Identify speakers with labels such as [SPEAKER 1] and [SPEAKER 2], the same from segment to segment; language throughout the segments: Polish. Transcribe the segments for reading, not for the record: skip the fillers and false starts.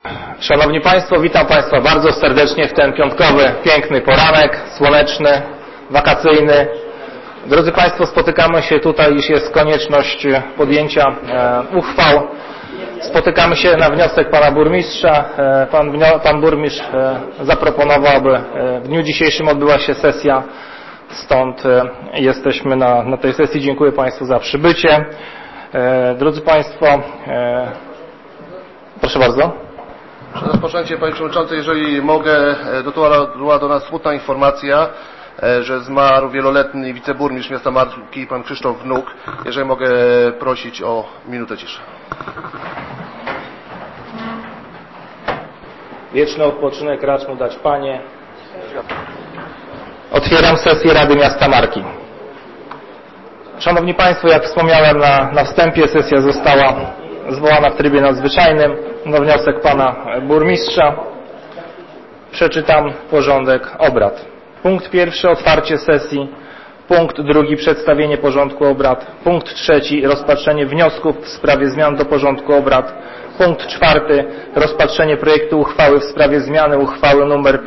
[SPEAKER 1] Szanowni Państwo, witam Państwa bardzo serdecznie w ten piątkowy, piękny poranek, słoneczny, wakacyjny. Drodzy Państwo, spotykamy się tutaj, iż jest konieczność podjęcia uchwał. Spotykamy się na wniosek Pana Burmistrza. Pan Burmistrz zaproponował, aby w dniu dzisiejszym odbyła się sesja, stąd jesteśmy na tej sesji. Dziękuję Państwu za przybycie. Drodzy Państwo, proszę bardzo.
[SPEAKER 2] Przed rozpoczęciem, Panie Przewodniczący, jeżeli mogę, dotarła do nas smutna informacja, że zmarł wieloletni wiceburmistrz miasta Marki, pan Krzysztof Wnuk. Jeżeli mogę prosić o minutę ciszy.
[SPEAKER 1] Wieczny odpoczynek racz mu dać, Panie. Otwieram sesję Rady Miasta Marki. Szanowni Państwo, jak wspomniałem na wstępie, sesja została zwołana w trybie nadzwyczajnym na wniosek Pana Burmistrza. Przeczytam porządek obrad. Punkt pierwszy, otwarcie sesji. Punkt drugi, przedstawienie porządku obrad. Punkt trzeci, rozpatrzenie wniosków w sprawie zmian do porządku obrad. Punkt czwarty, rozpatrzenie projektu uchwały w sprawie zmiany uchwały nr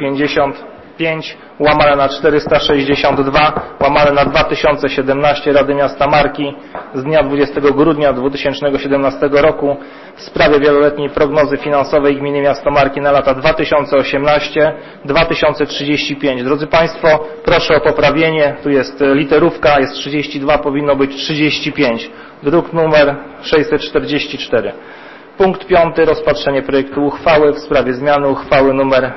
[SPEAKER 1] 55/462/2017 Rady Miasta Marki z dnia 20 grudnia 2017 roku w sprawie wieloletniej prognozy finansowej Gminy Miasto Marki na lata 2018-2035. Drodzy Państwo, proszę o poprawienie. Tu jest literówka, jest 32, powinno być 35. Druk numer 644. Punkt piąty, rozpatrzenie projektu uchwały w sprawie zmiany uchwały nr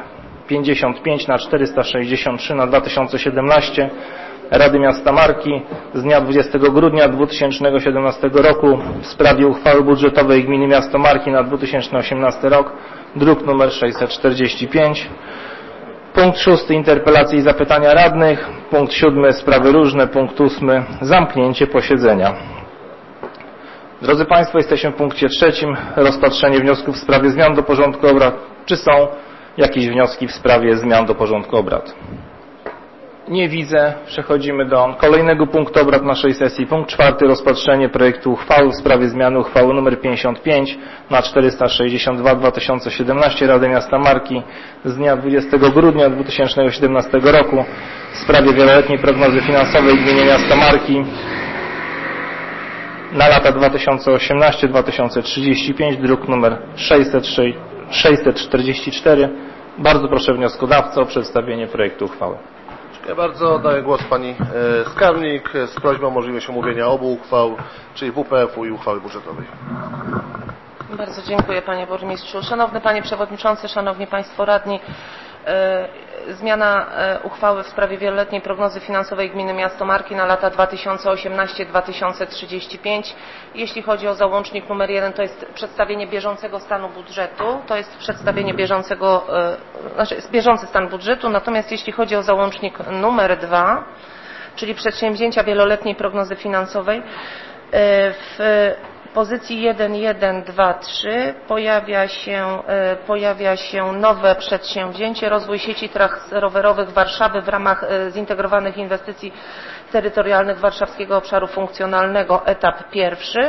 [SPEAKER 1] 55/463/2017 Rady Miasta Marki z dnia 20 grudnia 2017 roku w sprawie uchwały budżetowej Gminy Miasto Marki na 2018 rok, druk nr 645. Punkt szósty, interpelacje i zapytania radnych. Punkt siódmy, sprawy różne. Punkt ósmy, zamknięcie posiedzenia. Drodzy Państwo, jesteśmy w punkcie trzecim, rozpatrzenie wniosków w sprawie zmian do porządku obrad. Czy są jakieś wnioski w sprawie zmian do porządku obrad? Nie widzę. Przechodzimy do kolejnego punktu obrad naszej sesji. Punkt czwarty, rozpatrzenie projektu uchwały w sprawie zmiany uchwały nr 55/462/2017 Rady Miasta Marki z dnia 20 grudnia 2017 roku w sprawie wieloletniej prognozy finansowej Gminy Miasta Marki na lata 2018-2035, druk nr 644. Bardzo proszę wnioskodawcę o przedstawienie projektu uchwały.
[SPEAKER 2] Dziękuję bardzo. Oddaję głos Pani Skarbnik z prośbą o możliwość omówienia obu uchwał, czyli WPF-u i uchwały budżetowej.
[SPEAKER 3] Bardzo dziękuję, Panie Burmistrzu. Szanowny Panie Przewodniczący, Szanowni Państwo Radni, zmiana uchwały w sprawie wieloletniej prognozy finansowej Gminy Miasto Marki na lata 2018-2035. Jeśli chodzi o załącznik numer 1, to jest przedstawienie bieżącego stanu budżetu. To jest przedstawienie bieżący stan budżetu. Natomiast jeśli chodzi o załącznik numer 2, czyli przedsięwzięcia wieloletniej prognozy finansowej, w pozycji 1.1.2.3 pojawia się nowe przedsięwzięcie rozwój sieci tras rowerowych Warszawy w ramach zintegrowanych inwestycji terytorialnych Warszawskiego Obszaru Funkcjonalnego, etap pierwszy.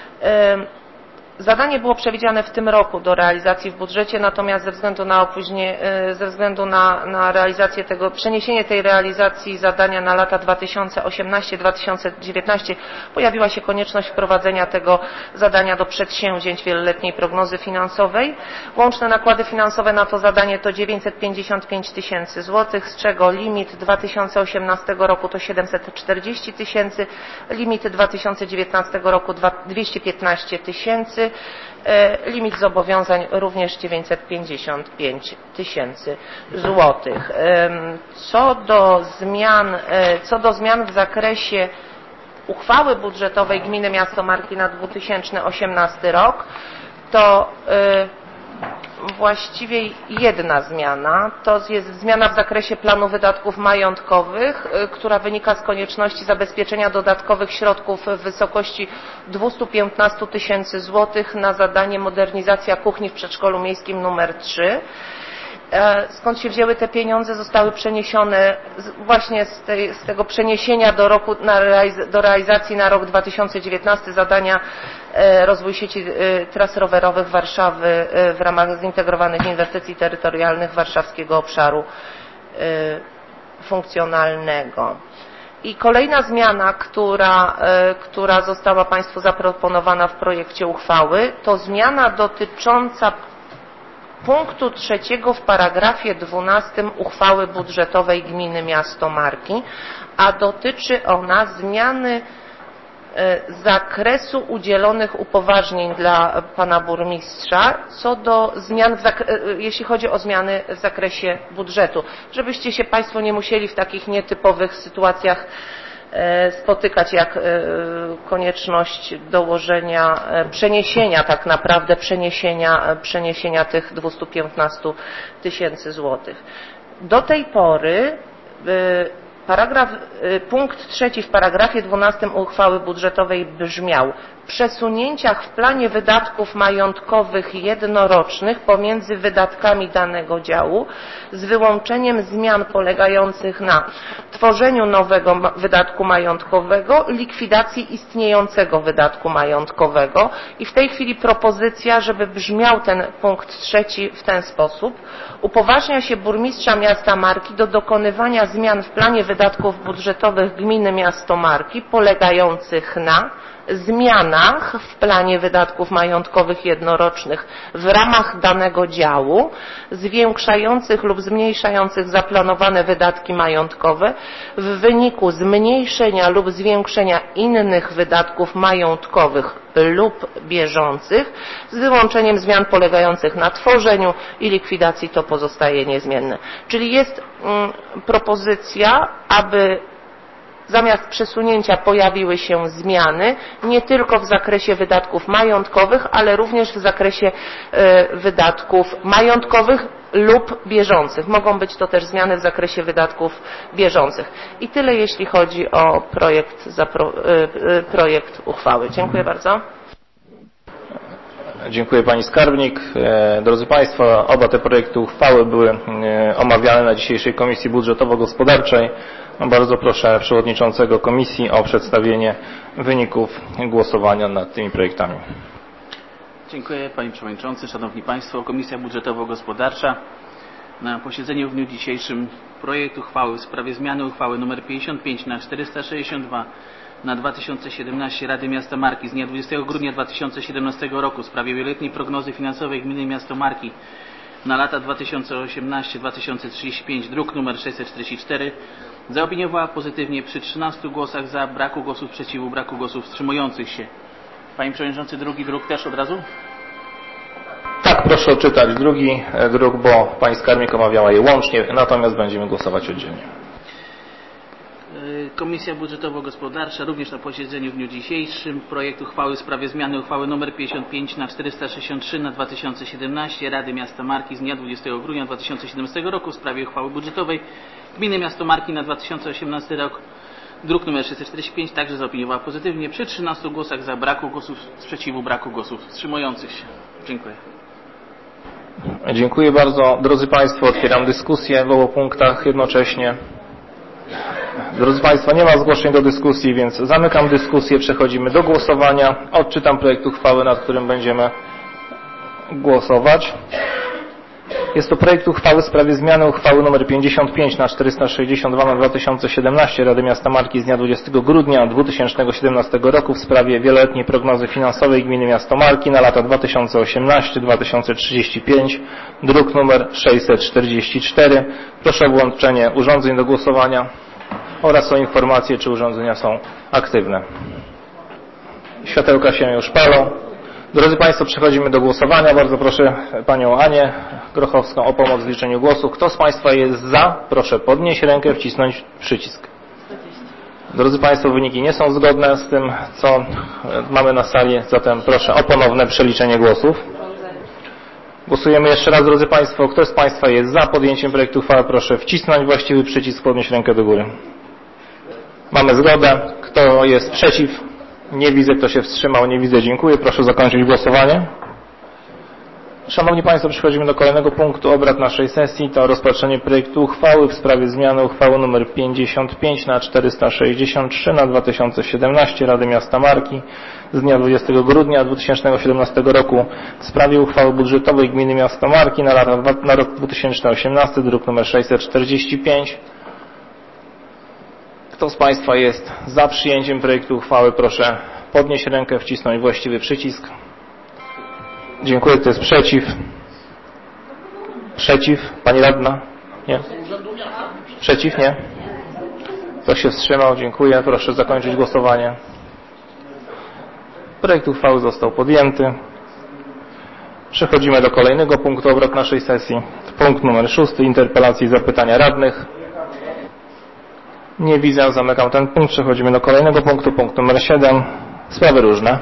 [SPEAKER 3] Zadanie było przewidziane w tym roku do realizacji w budżecie, natomiast ze względu na realizację przeniesienie tej realizacji zadania na lata 2018-2019 pojawiła się konieczność wprowadzenia tego zadania do przedsięwzięć wieloletniej prognozy finansowej. Łączne nakłady finansowe na to zadanie to 955 tysięcy złotych, z czego limit 2018 roku to 740 tysięcy, limit 2019 roku 215 tysięcy. Limit zobowiązań również 955 tysięcy złotych. Co do zmian w zakresie uchwały budżetowej Gminy Miasto Marki na 2018 rok, to właściwie jedna zmiana, to jest zmiana w zakresie planu wydatków majątkowych, która wynika z konieczności zabezpieczenia dodatkowych środków w wysokości 215 tysięcy złotych na zadanie modernizacja kuchni w przedszkolu miejskim nr 3. Skąd się wzięły te pieniądze? Zostały przeniesione właśnie z tego przeniesienia do realizacji na rok 2019 zadania rozwój sieci tras rowerowych Warszawy w ramach zintegrowanych inwestycji terytorialnych Warszawskiego Obszaru Funkcjonalnego. I kolejna zmiana, która została Państwu zaproponowana w projekcie uchwały, to zmiana dotycząca punktu 3 w paragrafie 12 uchwały budżetowej Gminy Miasto Marki, a dotyczy ona zmiany zakresu udzielonych upoważnień dla pana burmistrza co do zmian, jeśli chodzi o zmiany w zakresie budżetu. Żebyście się Państwo nie musieli w takich nietypowych sytuacjach spotykać, jak konieczność dołożenia, przeniesienia tak naprawdę, przeniesienia tych 215 000 złotych. Do tej pory punkt 3 w paragrafie 12 uchwały budżetowej brzmiał: w przesunięciach w planie wydatków majątkowych jednorocznych pomiędzy wydatkami danego działu z wyłączeniem zmian polegających na tworzeniu nowego wydatku majątkowego, likwidacji istniejącego wydatku majątkowego. I w tej chwili propozycja, żeby brzmiał ten punkt 3 w ten sposób: upoważnia się burmistrza miasta Marki do dokonywania zmian w planie wydatków budżetowych gminy Miasto Marki polegających na zmianach w planie wydatków majątkowych jednorocznych w ramach danego działu, zwiększających lub zmniejszających zaplanowane wydatki majątkowe w wyniku zmniejszenia lub zwiększenia innych wydatków majątkowych lub bieżących, z wyłączeniem zmian polegających na tworzeniu i likwidacji, to pozostaje niezmienne. Czyli jest propozycja, aby zamiast przesunięcia pojawiły się zmiany nie tylko w zakresie wydatków majątkowych, ale również w zakresie wydatków majątkowych lub bieżących. Mogą być to też zmiany w zakresie wydatków bieżących. I tyle, jeśli chodzi o projekt uchwały. Dziękuję bardzo.
[SPEAKER 1] Dziękuję Pani Skarbnik. Drodzy Państwo, oba te projekty uchwały były omawiane na dzisiejszej Komisji Budżetowo-Gospodarczej. Bardzo proszę Przewodniczącego Komisji o przedstawienie wyników głosowania nad tymi projektami.
[SPEAKER 4] Dziękuję Panie Przewodniczący. Szanowni Państwo, Komisja Budżetowo-Gospodarcza na posiedzeniu w dniu dzisiejszym projekt uchwały w sprawie zmiany uchwały nr 55/462 na 2017 Rady Miasta Marki z dnia 20 grudnia 2017 roku w sprawie wieloletniej prognozy finansowej Gminy Miasto Marki na lata 2018-2035, druk nr 644, zaopiniowała pozytywnie przy 13 głosach za, braku głosów przeciwu, braku głosów wstrzymujących się. Panie Przewodniczący, drugi druk też od razu?
[SPEAKER 1] Tak, proszę odczytać drugi druk, bo Pani Skarbnik omawiała je łącznie, natomiast będziemy głosować oddzielnie.
[SPEAKER 4] Komisja Budżetowo-Gospodarcza również na posiedzeniu w dniu dzisiejszym projekt uchwały w sprawie zmiany uchwały nr 55/463 na 2017 Rady Miasta Marki z dnia 20 grudnia 2017 roku w sprawie uchwały budżetowej Gminy Miasto Marki na 2018 rok, druk nr 645, także zaopiniowała pozytywnie przy 13 głosach za, braku głosów sprzeciwu, braku głosów wstrzymujących się. Dziękuję.
[SPEAKER 1] Dziękuję bardzo. Drodzy Państwo, otwieram dyskusję w obu punktach jednocześnie. Drodzy Państwo, nie ma zgłoszeń do dyskusji, więc zamykam dyskusję. Przechodzimy do głosowania. Odczytam projekt uchwały, nad którym będziemy głosować. Jest to projekt uchwały w sprawie zmiany uchwały nr 55/462 na 2017 Rady Miasta Marki z dnia 20 grudnia 2017 roku w sprawie wieloletniej prognozy finansowej Gminy Miasto Marki na lata 2018-2035, druk nr 644. Proszę o włączenie urządzeń do głosowania oraz o informację, czy urządzenia są aktywne. Światełka się już palą. Drodzy Państwo, przechodzimy do głosowania. Bardzo proszę Panią Anię Grochowską o pomoc w liczeniu głosów. Kto z Państwa jest za? Proszę podnieść rękę, wcisnąć przycisk. Drodzy Państwo, wyniki nie są zgodne z tym, co mamy na sali, zatem proszę o ponowne przeliczenie głosów. Głosujemy jeszcze raz, drodzy Państwo. Kto z Państwa jest za podjęciem projektu uchwały? Proszę wcisnąć właściwy przycisk, podnieść rękę do góry. Mamy zgodę. Kto jest przeciw? Nie widzę. Kto się wstrzymał? Nie widzę. Dziękuję. Proszę zakończyć głosowanie. Szanowni Państwo, przechodzimy do kolejnego punktu obrad naszej sesji. To rozpatrzenie projektu uchwały w sprawie zmiany uchwały nr 55 na 463 na 2017 Rady Miasta Marki z dnia 20 grudnia 2017 roku w sprawie uchwały budżetowej Gminy Miasto Marki na rok 2018, druk nr 645. Kto z Państwa jest za przyjęciem projektu uchwały, proszę podnieść rękę, wcisnąć właściwy przycisk. Dziękuję. Kto jest przeciw? Przeciw? Pani radna? Nie? Przeciw? Nie? Kto się wstrzymał? Dziękuję. Proszę zakończyć głosowanie. Projekt uchwały został podjęty. Przechodzimy do kolejnego punktu obrad naszej sesji. Punkt numer 6. Interpelacje i zapytania radnych. Nie widzę. Zamykam ten punkt. Przechodzimy do kolejnego punktu. Punkt numer 7. Sprawy różne.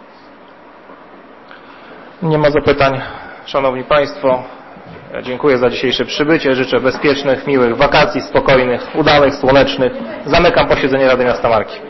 [SPEAKER 1] Nie ma zapytań. Szanowni Państwo, dziękuję za dzisiejsze przybycie. Życzę bezpiecznych, miłych wakacji, spokojnych, udanych, słonecznych. Zamykam posiedzenie Rady Miasta Marki.